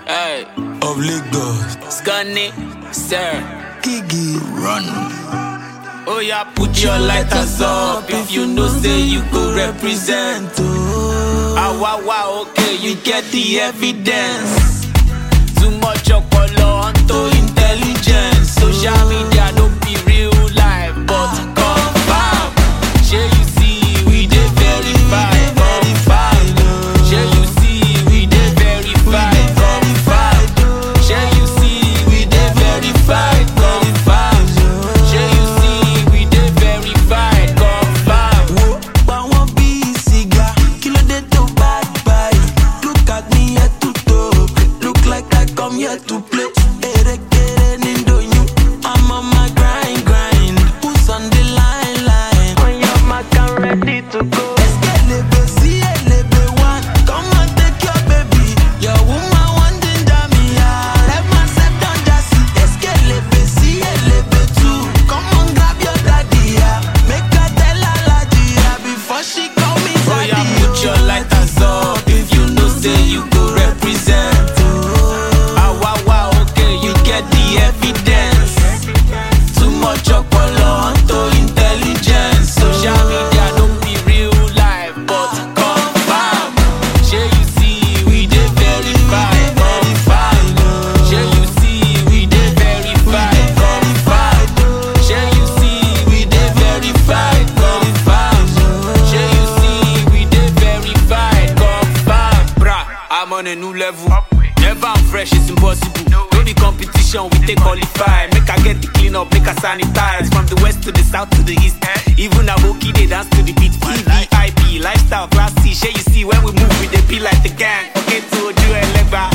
Hey. Of Lagos. Scunny, sir. Gigi. Run. Oh yeah, put your lighters up if you know say you go represent. Wow, okay, you get the evidence. Too much ọpọlọ onto intelligence. Social media no be real life, but confirm. Shey you see we dey verified, confirm. Shey you see we dey verified, confirm. Shey you see we dey verified, confirm. Shey you see we dey verified, confirm. But one be cigar, kilo dey to bad bye. Look at me here to talk, look like I come here to play. I'm on my grind. Who's on the line? On your mark, I'm ready to go. Eskelebe, see elebe one. Come and take your baby. Your woman want ginger me. Let myself down just see. Eskelebe, see elebe two. Come on, grab your daddy. Make her tell her laddie before she call me daddy. Oh yeah, put your lighters up if you know say you go represent. Wow, okay, you get the evidence. Too much ọpọlọ onto intelligence. Social media don't be real life, but confirm. Shey you see we dey verified, confirm. Shey you see we dey verified, confirm. Shey you see we dey verified, confirm. Shey you see we dey verified, confirm. Bruh, I'm on a new level. Never I'm fresh, it's impossible. No be competition, we take qualify. Make I get the clean up, make I sanitize. From the west to the south to the east. Even Aboki, they dance to the beat. VIP, lifestyle, class C. Shey you see when we move, we dey be like the gang. Okay, to Oju Elegba.